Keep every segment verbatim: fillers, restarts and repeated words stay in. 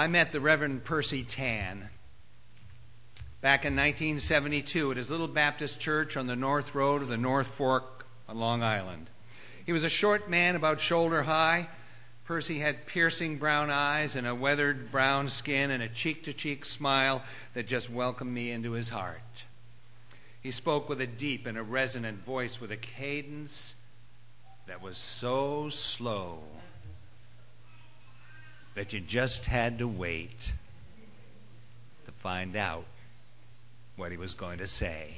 I met the Reverend Percy Tan back in nineteen seventy-two at his little Baptist church on the North Road of the North Fork on Long Island. He was a short man about shoulder high. Percy had piercing brown eyes and a weathered brown skin and a cheek-to-cheek smile that just welcomed me into his heart. He spoke with a deep and a resonant voice with a cadence that was so slow that you just had to wait to find out what he was going to say.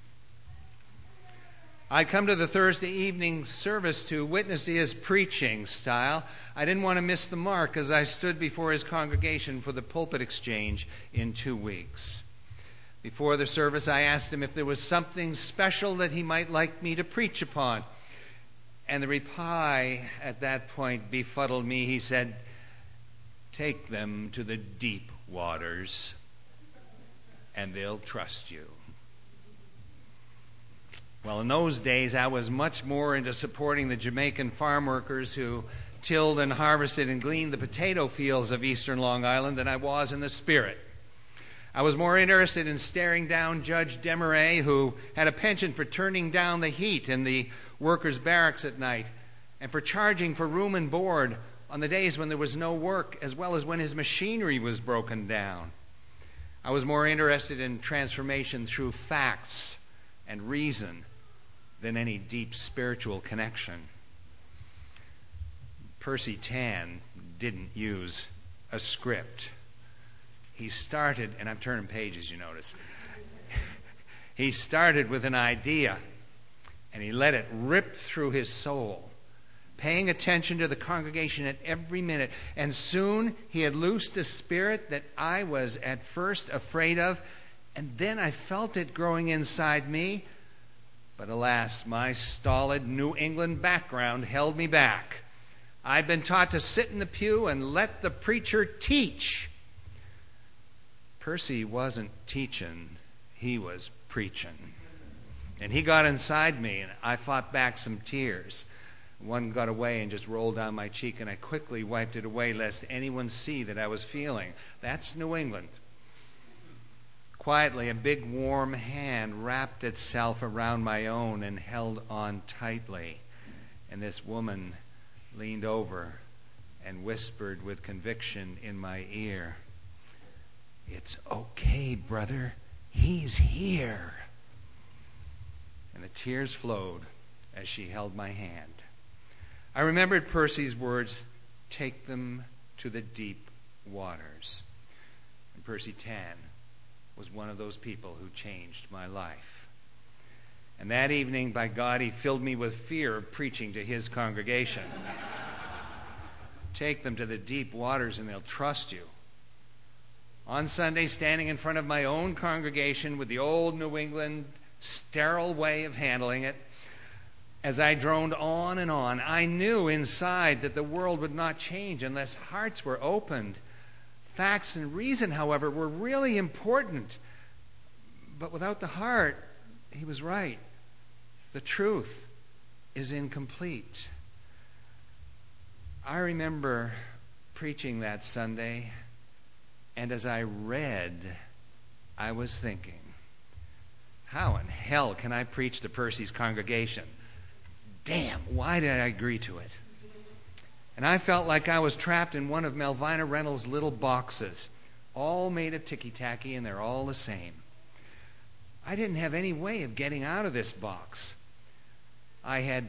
I come to the Thursday evening service to witness to his preaching style. I didn't want to miss the mark as I stood before his congregation for the pulpit exchange in two weeks. Before the service, I asked him if there was something special that he might like me to preach upon. And the reply at that point befuddled me. He said, "Take them to the deep waters, and they'll trust you." Well, in those days, I was much more into supporting the Jamaican farm workers who tilled and harvested and gleaned the potato fields of eastern Long Island than I was in the spirit. I was more interested in staring down Judge Desmarais, who had a penchant for turning down the heat in the workers' barracks at night and for charging for room and board on the days when there was no work, as well as when his machinery was broken down. I was more interested in transformation through facts and reason than any deep spiritual connection. Percy Tan didn't use a script. He started, and I'm turning pages, you notice. He started with an idea, and he let it rip through his soul, paying attention to the congregation at every minute. And soon he had loosed a spirit that I was at first afraid of, and then I felt it growing inside me. But alas, my stolid New England background held me back. I'd been taught to sit in the pew and let the preacher teach. Percy wasn't teaching, he was preaching. And he got inside me, and I fought back some tears. One got away and just rolled down my cheek, and I quickly wiped it away lest anyone see that I was feeling. That's New England. Quietly, a big warm hand wrapped itself around my own and held on tightly. And this woman leaned over and whispered with conviction in my ear, "It's okay, brother. He's here." And the tears flowed as she held my hand. I remembered Percy's words, "Take them to the deep waters." And Percy Tan was one of those people who changed my life. And that evening, by God, he filled me with fear of preaching to his congregation. Take them to the deep waters and they'll trust you. On Sunday, standing in front of my own congregation with the old New England sterile way of handling it, as I droned on and on, I knew inside that the world would not change unless hearts were opened. Facts and reason, however, were really important. But without the heart, he was right. The truth is incomplete. I remember preaching that Sunday, and as I read, I was thinking, how in hell can I preach to Percy's congregation? Damn, why did I agree to it? And I felt like I was trapped in one of Melvina Reynolds' little boxes, all made of ticky-tacky, and they're all the same. I didn't have any way of getting out of this box. I had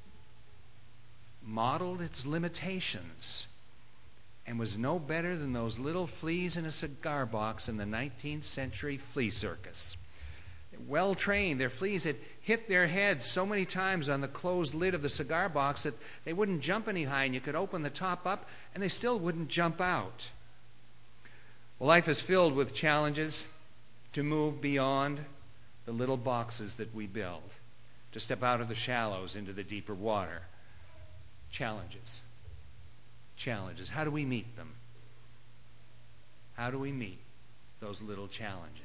modeled its limitations and was no better than those little fleas in a cigar box in the nineteenth century flea circus. Well trained, their fleas had hit their heads so many times on the closed lid of the cigar box that they wouldn't jump any high, and you could open the top up and they still wouldn't jump out. Well, life is filled with challenges to move beyond the little boxes that we build, to step out of the shallows into the deeper water. Challenges. Challenges. How do we meet them? How do we meet those little challenges?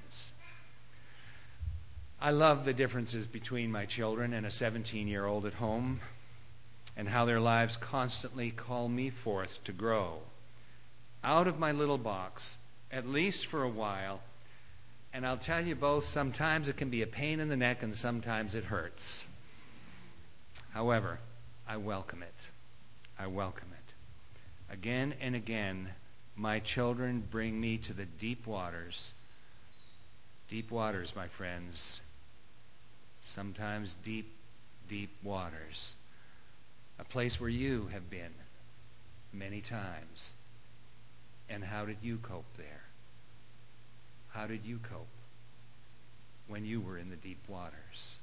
I love the differences between my children and a seventeen-year-old at home, and how their lives constantly call me forth to grow out of my little box, at least for a while. And I'll tell you both, sometimes it can be a pain in the neck and sometimes it hurts. However, I welcome it. I welcome it. Again and again, my children bring me to the deep waters. Deep waters, my friends. Sometimes deep, deep waters. A place where you have been many times. And how did you cope there? How did you cope when you were in the deep waters?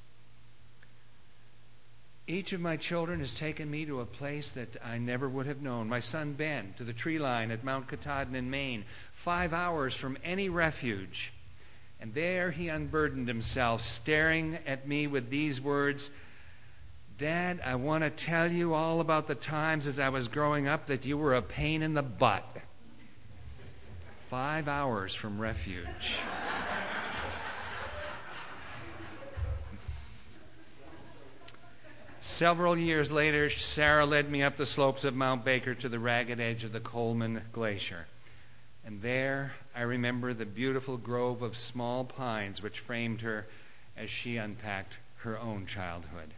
Each of my children has taken me to a place that I never would have known. My son Ben to the tree line at Mount Katahdin in Maine, five hours from any refuge. And there he unburdened himself, staring at me with these words, "Dad, I want to tell you all about the times as I was growing up that you were a pain in the butt." Five hours from refuge. Several years later, Sarah led me up the slopes of Mount Baker to the ragged edge of the Coleman Glacier. And there I remember the beautiful grove of small pines which framed her as she unpacked her own childhood.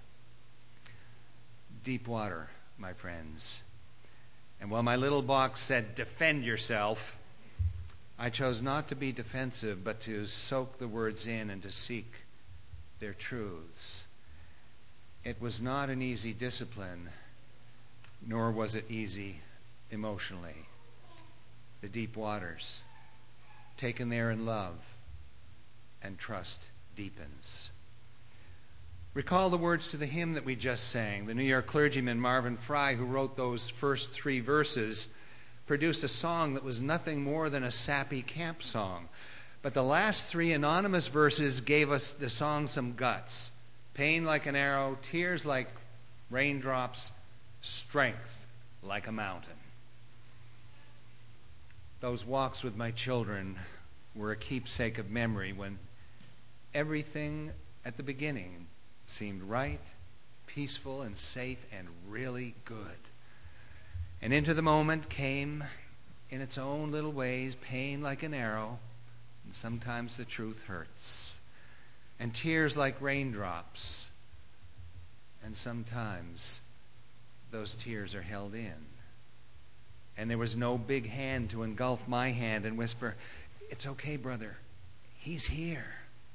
Deep water, my friends. And while my little box said, "Defend yourself," I chose not to be defensive, but to soak the words in and to seek their truths. It was not an easy discipline, nor was it easy emotionally. The deep waters, taken there in love, and trust deepens. Recall the words to the hymn that we just sang. The New York clergyman Marvin Fry, who wrote those first three verses, produced a song that was nothing more than a sappy camp song. But the last three anonymous verses gave us the song some guts. Pain like an arrow, tears like raindrops, strength like a mountain. Those walks with my children were a keepsake of memory when everything at the beginning seemed right, peaceful, and safe, and really good. And into the moment came, in its own little ways, pain like an arrow, and sometimes the truth hurts, and tears like raindrops, and sometimes those tears are held in. And there was no big hand to engulf my hand and whisper, "It's okay, brother. He's here."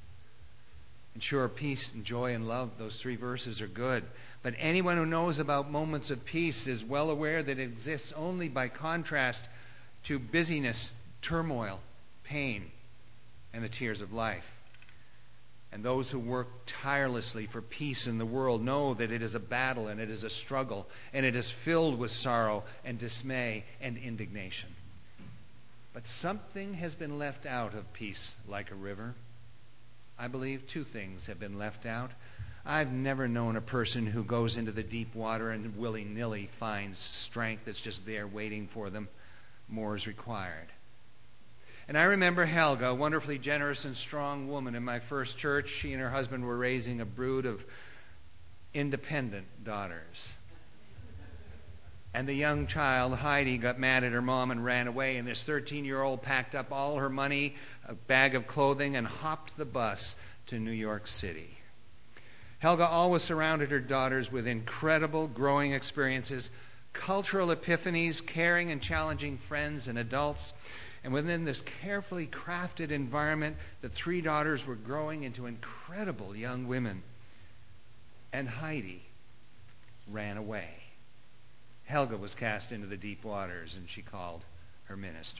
And sure, peace and joy and love, those three verses are good. But anyone who knows about moments of peace is well aware that it exists only by contrast to busyness, turmoil, pain, and the tears of life. And those who work tirelessly for peace in the world know that it is a battle and it is a struggle and it is filled with sorrow and dismay and indignation. But something has been left out of peace like a river. I believe two things have been left out. I've never known a person who goes into the deep water and willy-nilly finds strength that's just there waiting for them. More is required. And I remember Helga, a wonderfully generous and strong woman in my first church. She and her husband were raising a brood of independent daughters. And the young child, Heidi, got mad at her mom and ran away. And this thirteen-year-old packed up all her money, a bag of clothing, and hopped the bus to New York City. Helga always surrounded her daughters with incredible growing experiences, cultural epiphanies, caring and challenging friends and adults. And within this carefully crafted environment, the three daughters were growing into incredible young women. And Heidi ran away. Helga was cast into the deep waters, and she called her minister.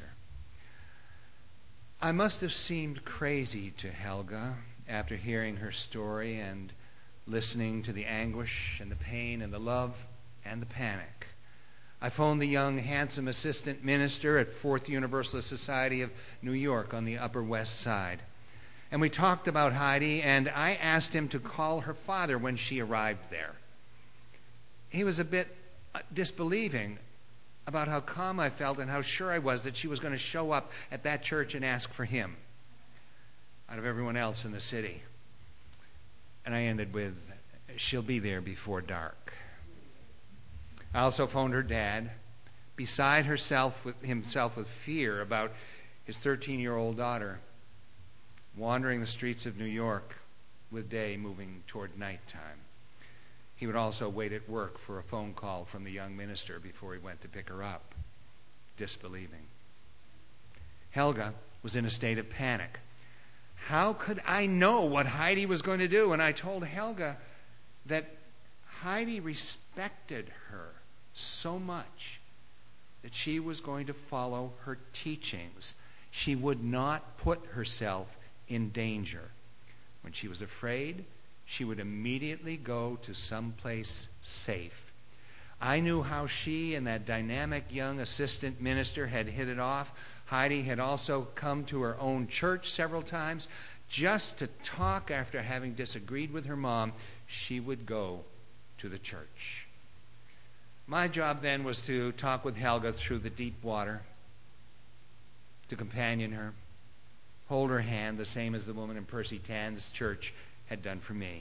I must have seemed crazy to Helga after hearing her story and listening to the anguish and the pain and the love and the panic. I phoned the young, handsome assistant minister at Fourth Universalist Society of New York on the Upper West Side. And we talked about Heidi, and I asked him to call her father when she arrived there. He was a bit disbelieving about how calm I felt and how sure I was that she was going to show up at that church and ask for him out of everyone else in the city. And I ended with, "She'll be there before dark." I also phoned her dad, beside herself with himself with fear about his thirteen-year-old daughter wandering the streets of New York with day moving toward nighttime. He would also wait at work for a phone call from the young minister before he went to pick her up, disbelieving. Helga was in a state of panic. How could I know what Heidi was going to do? And I told Helga that Heidi respected her so much that she was going to follow her teachings. She would not put herself in danger. When she was afraid, she would immediately go to someplace safe. I knew how she and that dynamic young assistant minister had hit it off. Heidi had also come to her own church several times just to talk after having disagreed with her mom. She would go to the church. My job then was to talk with Helga through the deep water, to companion her, hold her hand, the same as the woman in Percy Tan's church had done for me.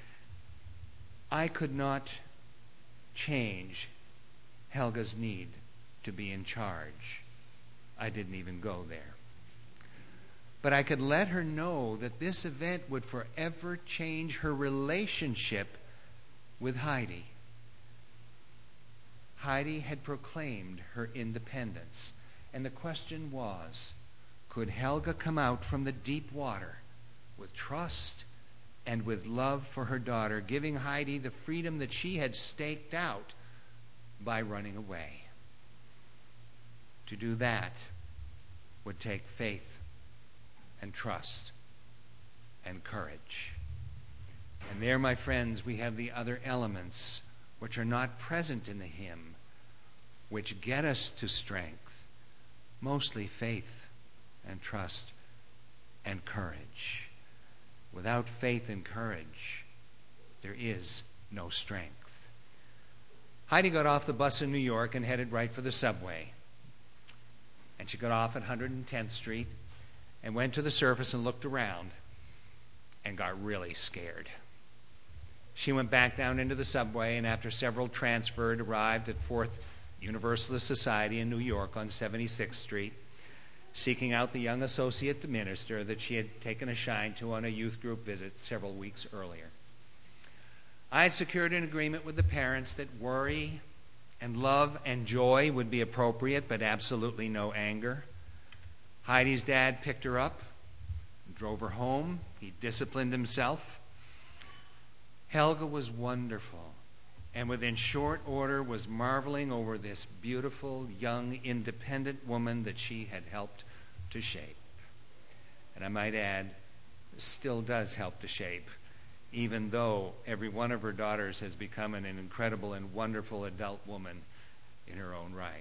I could not change Helga's need to be in charge. I didn't even go there. But I could let her know that this event would forever change her relationship with Heidi. Heidi had proclaimed her independence, and the question was, could Helga come out from the deep water with trust and with love for her daughter, giving Heidi the freedom that she had staked out by running away? To do that would take faith and trust and courage. And there, my friends, we have the other elements which are not present in the hymn, which get us to strength, mostly faith and trust and courage. Without faith and courage, there is no strength. Heidi got off the bus in New York and headed right for the subway. And she got off at one hundred tenth Street and went to the surface and looked around and got really scared. She went back down into the subway, and after several transferred, arrived at Fourth Universalist Society in New York on seventy-sixth Street, seeking out the young associate minister that she had taken a shine to on a youth group visit several weeks earlier. I had secured an agreement with the parents that worry and love and joy would be appropriate, but absolutely no anger. Heidi's dad picked her up and drove her home. He disciplined himself. Helga was wonderful, and within short order was marveling over this beautiful, young, independent woman that she had helped to shape. And I might add, still does help to shape, even though every one of her daughters has become an incredible and wonderful adult woman in her own right.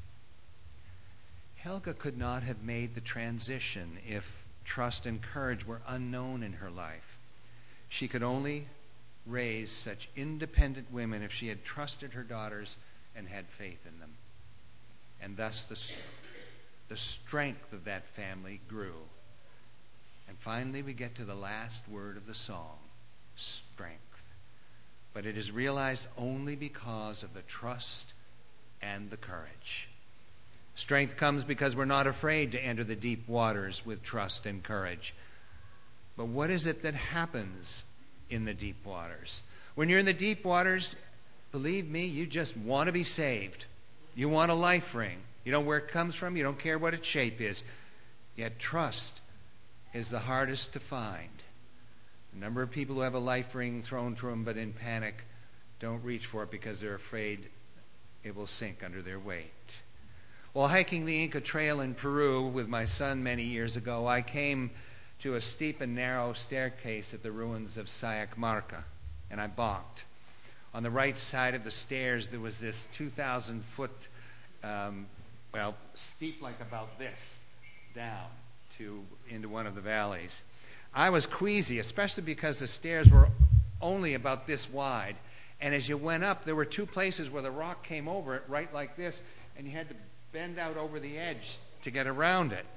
Helga could not have made the transition if trust and courage were unknown in her life. She could only raise such independent women if she had trusted her daughters and had faith in them. And thus the, the strength of that family grew. And finally we get to the last word of the song, strength. But it is realized only because of the trust and the courage. Strength comes because we're not afraid to enter the deep waters with trust and courage. But what is it that happens in the deep waters? When you're in the deep waters, believe me, you just want to be saved. You want a life ring. You know where it comes from. You don't care what its shape is. Yet trust is the hardest to find. A number of people who have a life ring thrown to them, but in panic, don't reach for it because they're afraid it will sink under their weight. While hiking the Inca Trail in Peru with my son many years ago, I came to a steep and narrow staircase at the ruins of Sayac Marca, and I balked. On the right side of the stairs, there was this two thousand foot, um, well, steep like about this, down to into one of the valleys. I was queasy, especially because the stairs were only about this wide. And as you went up, there were two places where the rock came over it, right like this, and you had to bend out over the edge to get around it.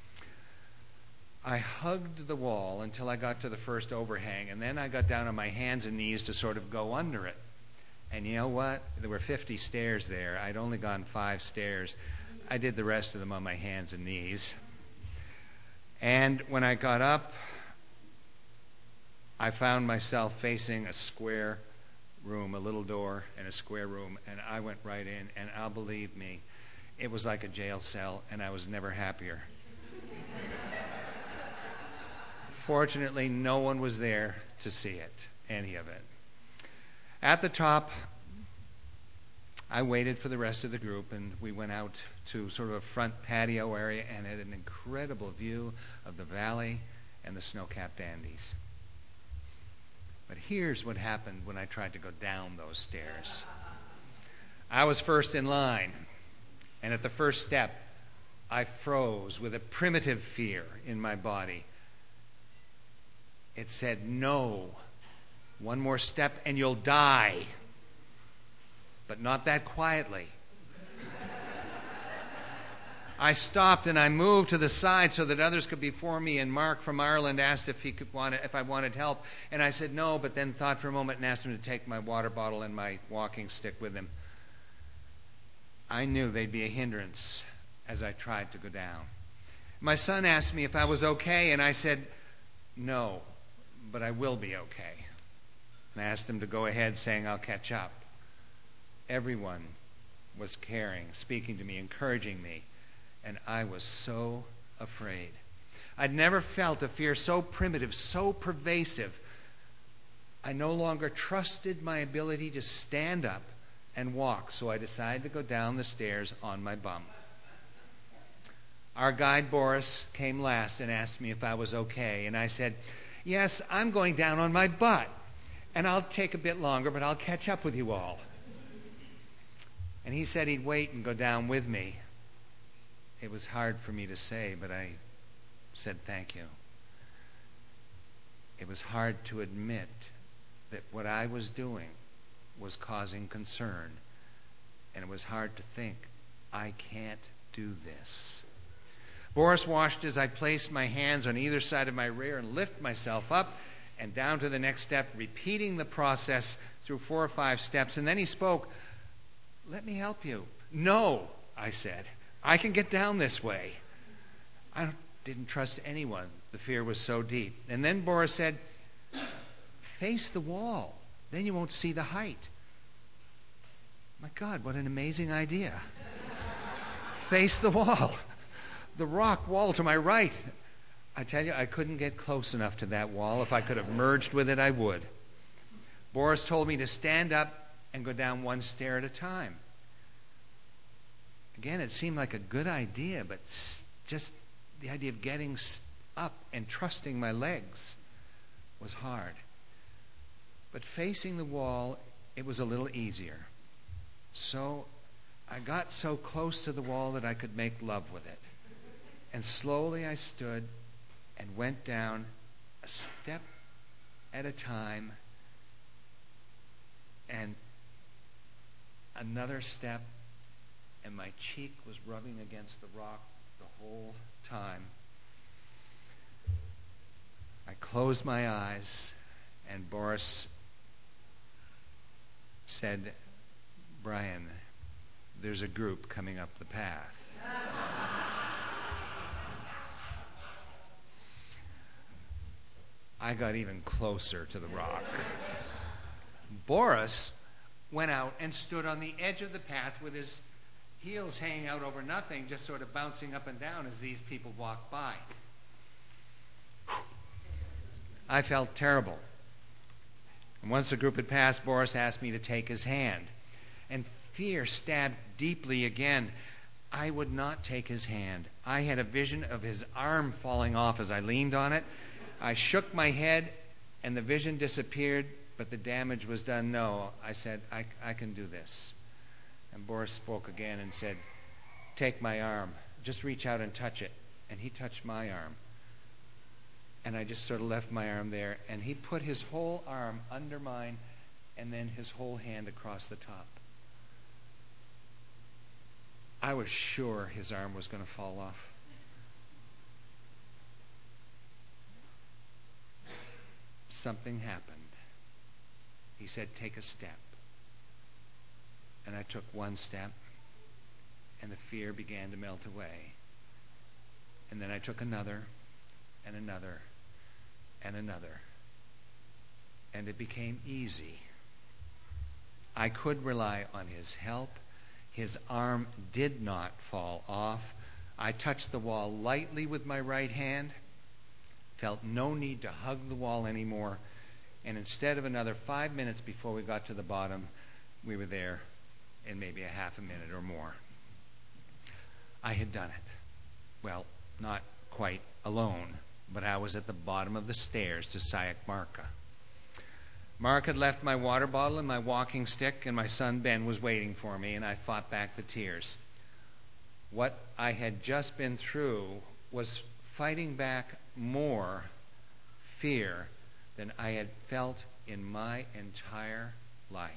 I hugged the wall until I got to the first overhang, and then I got down on my hands and knees to sort of go under it. And you know what? There were fifty stairs there. I'd only gone five stairs. I did the rest of them on my hands and knees. And when I got up, I found myself facing a square room, a little door in a square room, and I went right in, and I'll believe me, it was like a jail cell, and I was never happier. Fortunately, no one was there to see it, any of it. At the top, I waited for the rest of the group, and we went out to sort of a front patio area and had an incredible view of the valley and the snow-capped Andes. But here's what happened when I tried to go down those stairs. I was first in line, and at the first step, I froze with a primitive fear in my body. It said, "No, one more step and you'll die." But not that quietly. I stopped and I moved to the side so that others could be before me, and Mark from Ireland asked if he could want if I wanted help, and I said no, but then thought for a moment and asked him to take my water bottle and my walking stick with him. I knew they'd be a hindrance as I tried to go down. My son asked me if I was okay, and I said no, but I will be okay. And I asked him to go ahead, saying I'll catch up. Everyone was caring, speaking to me, encouraging me. And I was so afraid. I'd never felt a fear so primitive, so pervasive. I no longer trusted my ability to stand up and walk, so I decided to go down the stairs on my bum. Our guide, Boris, came last and asked me if I was okay, and I said, "Yes, I'm going down on my butt, and I'll take a bit longer, but I'll catch up with you all." And he said he'd wait and go down with me. It was hard for me to say, but I said thank you. It was hard to admit that what I was doing was causing concern, and it was hard to think, I can't do this. Boris watched as I placed my hands on either side of my rear and lift myself up and down to the next step, repeating the process through four or five steps, and then he spoke. "Let me help you." "No," I said. "I can get down this way." I didn't trust anyone. The fear was so deep. And then Boris said, "Face the wall. Then you won't see the height." My God, what an amazing idea. Face the wall. The rock wall to my right. I tell you, I couldn't get close enough to that wall. If I could have merged with it, I would. Boris told me to stand up and go down one stair at a time. Again, it seemed like a good idea, but just the idea of getting up and trusting my legs was hard. But facing the wall, it was a little easier. So I got so close to the wall that I could make love with it. And slowly I stood and went down a step at a time, and another step, and my cheek was rubbing against the rock the whole time. I closed my eyes, and Boris said, "Brian, there's a group coming up the path." I got even closer to the rock. Boris went out and stood on the edge of the path with his heels hanging out over nothing, just sort of bouncing up and down as these people walked by. I felt terrible. And once the group had passed, Boris asked me to take his hand. And fear stabbed deeply again. I would not take his hand. I had a vision of his arm falling off as I leaned on it. I shook my head, and the vision disappeared, but the damage was done. No, I said, I, I can do this. And Boris spoke again and said, "Take my arm. Just reach out and touch it." And he touched my arm. And I just sort of left my arm there, and he put his whole arm under mine and then his whole hand across the top. I was sure his arm was going to fall off. Something happened. He said, "Take a step." took one step, and the fear began to melt away. And then I took another, and another, and another. And it became easy. I could rely on his help. His arm did not fall off. I touched the wall lightly with my right hand, felt no need to hug the wall anymore, and instead of another five minutes before we got to the bottom, we were there in maybe a half a minute or more. I had done it. Well, not quite alone, but I was at the bottom of the stairs to Sayak Marka. Mark had left my water bottle and my walking stick, and my son Ben was waiting for me, and I fought back the tears. What I had just been through was fighting back more fear than I had felt in my entire life.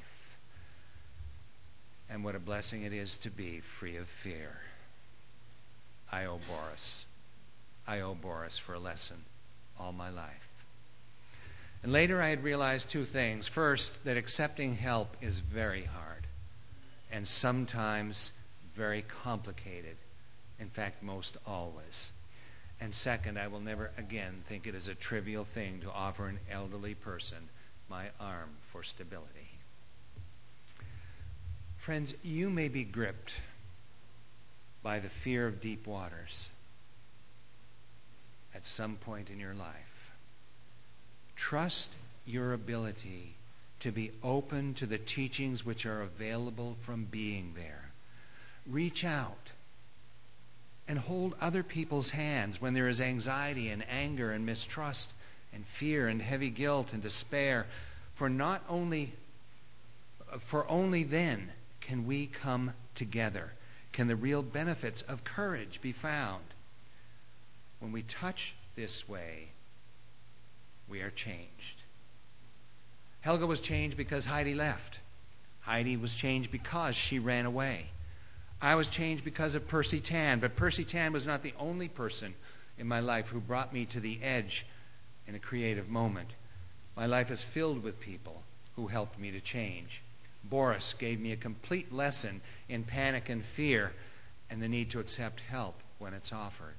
And what a blessing it is to be free of fear. I owe Boris. I owe Boris for a lesson all my life. And later I had realized two things. First, that accepting help is very hard and sometimes very complicated. In fact, most always. And second, I will never again think it is a trivial thing to offer an elderly person my arm for stability. Friends, you may be gripped by the fear of deep waters at some point in your life. Trust your ability to be open to the teachings which are available from being there. Reach out and hold other people's hands when there is anxiety and anger and mistrust and fear and heavy guilt and despair. For not only, for only then can we come together. Can the real benefits of courage be found? When we touch this way, we are changed. Helga was changed because Heidi left. Heidi was changed because she ran away. I was changed because of Percy Tan, but Percy Tan was not the only person in my life who brought me to the edge in a creative moment. My life is filled with people who helped me to change. Boris gave me a complete lesson in panic and fear and the need to accept help when it's offered.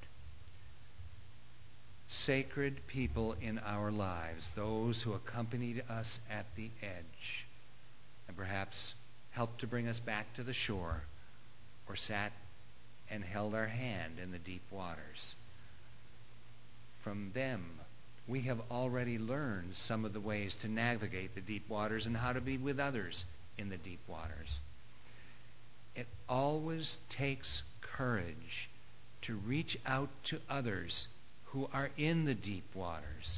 Sacred people in our lives, those who accompanied us at the edge and perhaps helped to bring us back to the shore, or sat and held our hand in the deep waters. From them, we have already learned some of the ways to navigate the deep waters and how to be with others in the deep waters. It always takes courage to reach out to others who are in the deep waters.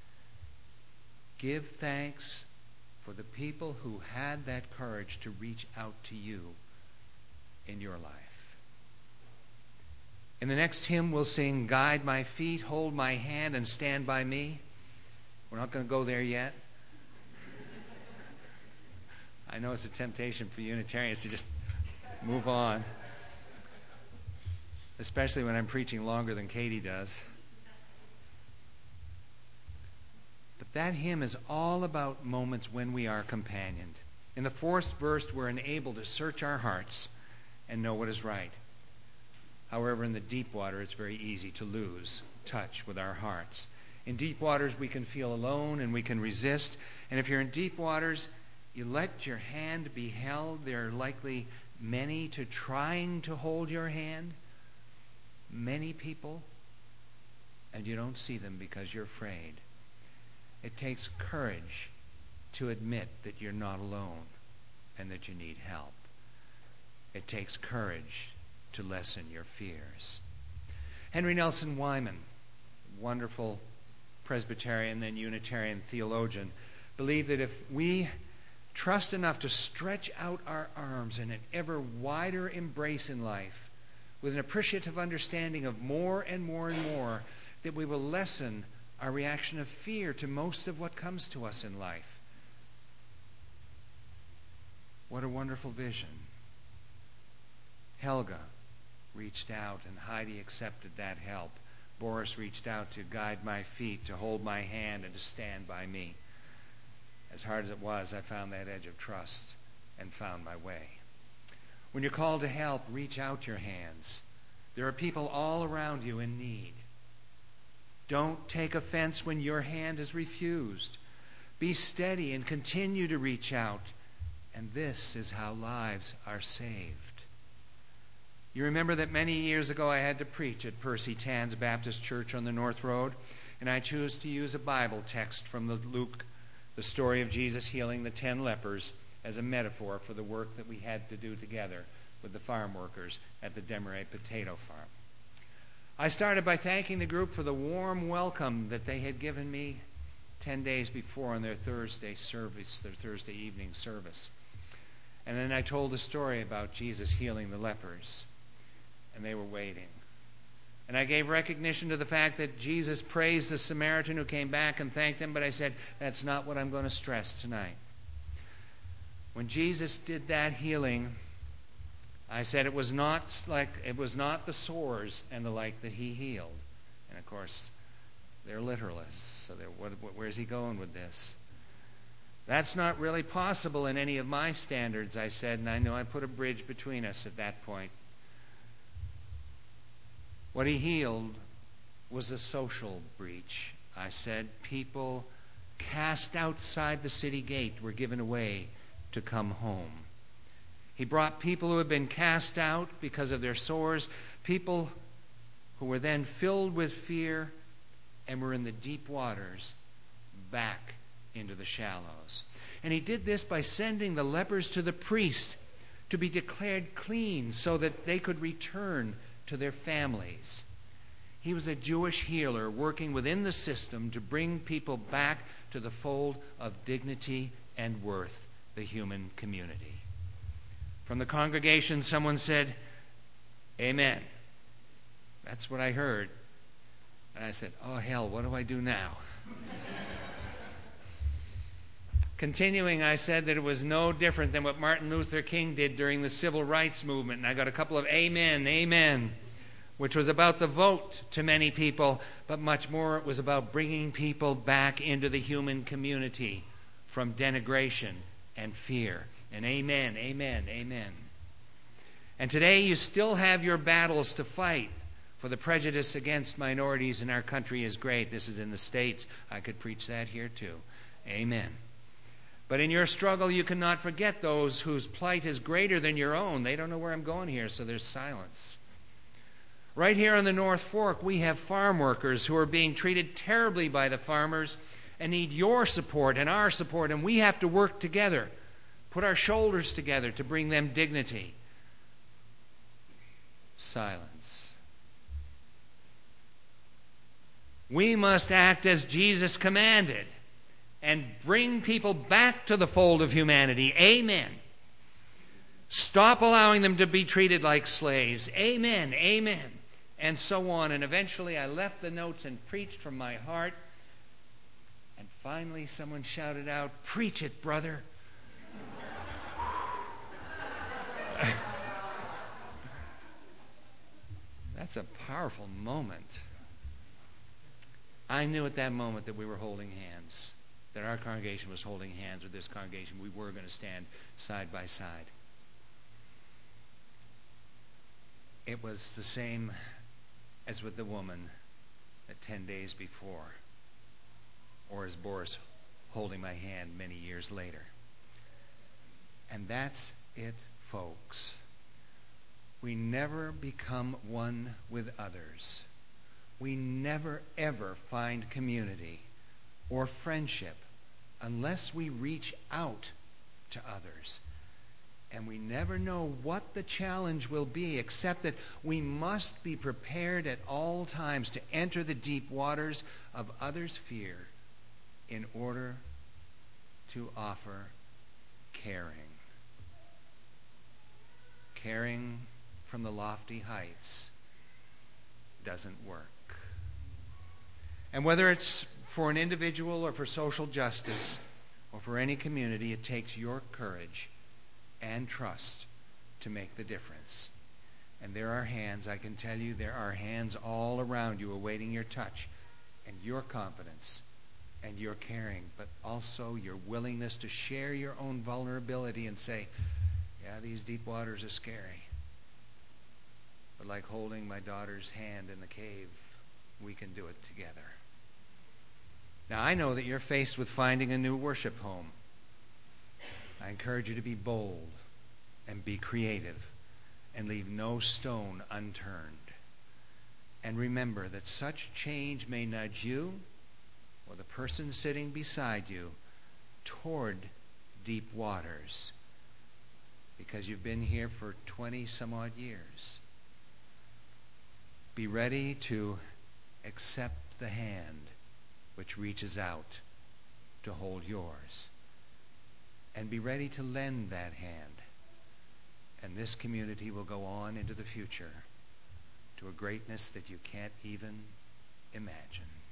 Give thanks for the people who had that courage to reach out to you in your life. In the next hymn, we'll sing, "Guide my feet, hold my hand, and stand by me." We're not going to go there yet. I know it's a temptation for Unitarians to just move on, especially when I'm preaching longer than Katie does. But that hymn is all about moments when we are companioned. In the fourth verse, we're enabled to search our hearts and know what is right. However, in the deep water, it's very easy to lose touch with our hearts. In deep waters, we can feel alone and we can resist. And if you're in deep waters, you let your hand be held. There are likely many to trying to hold your hand. Many people, and you don't see them because you're afraid. It takes courage to admit that you're not alone and that you need help. It takes courage to lessen your fears. Henry Nelson Wyman, wonderful Presbyterian then Unitarian theologian, believed that if we trust enough to stretch out our arms in an ever wider embrace in life, with an appreciative understanding of more and more and more, that we will lessen our reaction of fear to most of what comes to us in life. What a wonderful vision. Helga reached out and Heidi accepted that help. Boris reached out to guide my feet, to hold my hand, and to stand by me. As hard as it was, I found that edge of trust and found my way. When you're called to help, reach out your hands. There are people all around you in need. Don't take offense when your hand is refused. Be steady and continue to reach out. And this is how lives are saved. You remember that many years ago I had to preach at Percy Tan's Baptist Church on the North Road, and I chose to use a Bible text from the Luke, the story of Jesus healing the ten lepers, as a metaphor for the work that we had to do together with the farm workers at the Desmarais potato farm. I started by thanking the group for the warm welcome that they had given me ten days before on their Thursday service, their Thursday evening service. And then I told the story about Jesus healing the lepers, and they were waiting. And I gave recognition to the fact that Jesus praised the Samaritan who came back and thanked him, but I said, that's not what I'm going to stress tonight. When Jesus did that healing, I said it was not like it was not the sores and the like that he healed. And of course, they're literalists, so they're, what, what, where's he going with this? That's not really possible in any of my standards, I said, and I know I put a bridge between us at that point. What he healed was a social breach. I said people cast outside the city gate were given away to come home. He brought people who had been cast out because of their sores, people who were then filled with fear and were in the deep waters, back into the shallows. And he did this by sending the lepers to the priest to be declared clean so that they could return to their families. He was a Jewish healer working within the system to bring people back to the fold of dignity and worth, the human community. From the congregation, someone said, "Amen." That's what I heard. And I said, "Oh, hell, what do I do now?" Continuing, I said that it was no different than what Martin Luther King did during the civil rights movement. And I got a couple of amen, amen, which was about the vote to many people, but much more it was about bringing people back into the human community from denigration and fear. And amen, amen, amen. And today you still have your battles to fight, for the prejudice against minorities in our country is great. This is in the States. I could preach that here too. Amen. But in your struggle, you cannot forget those whose plight is greater than your own. They don't know where I'm going here, so there's silence. Right here on the North Fork, we have farm workers who are being treated terribly by the farmers and need your support and our support, and we have to work together, put our shoulders together to bring them dignity. Silence. We must act as Jesus commanded and bring people back to the fold of humanity. Amen. Stop allowing them to be treated like slaves. Amen. Amen. And so on. And eventually I left the notes and preached from my heart. And finally someone shouted out, "Preach it, brother." That's a powerful moment. I knew at that moment that we were holding hands, that our congregation was holding hands with this congregation. We were going to stand side by side. It was the same as with the woman that ten days before, or as Boris holding my hand many years later. And that's it, folks. We never become one with others. We never, ever find community or friendship unless we reach out to others. And we never know what the challenge will be, except that we must be prepared at all times to enter the deep waters of others' fear in order to offer caring. Caring from the lofty heights doesn't work. And whether it's for an individual or for social justice or for any community, it takes your courage and trust to make the difference. And there are hands, I can tell you, there are hands all around you awaiting your touch and your confidence and your caring, but also your willingness to share your own vulnerability and say, Yeah, these deep waters are scary. But like holding my daughter's hand in the cave, we can do it together. Now, I know that you're faced with finding a new worship home. I encourage you to be bold and be creative and leave no stone unturned. And remember that such change may nudge you or the person sitting beside you toward deep waters because you've been here for twenty some odd years. Be ready to accept the hand which reaches out to hold yours. And be ready to lend that hand. And this community will go on into the future to a greatness that you can't even imagine.